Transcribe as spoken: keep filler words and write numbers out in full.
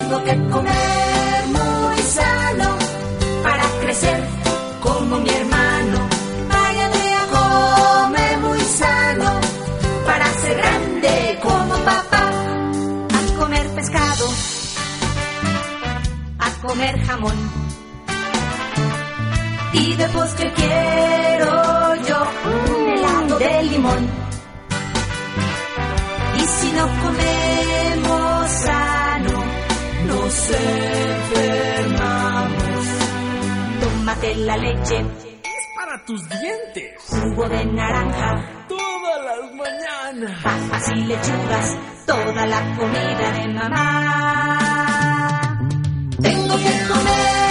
Tengo que comer muy sano para crecer como mi hermano. María Andrea come muy sano para ser grande como papá. A comer pescado, a comer jamón, y de postre quiero yo un helado de limón. Y si no comemos sano, nos enfermamos. Tómate la leche, es para tus dientes. Jugo de naranja, todas las mañanas. Papas y lechugas, toda la comida de mamá. Tengo que comer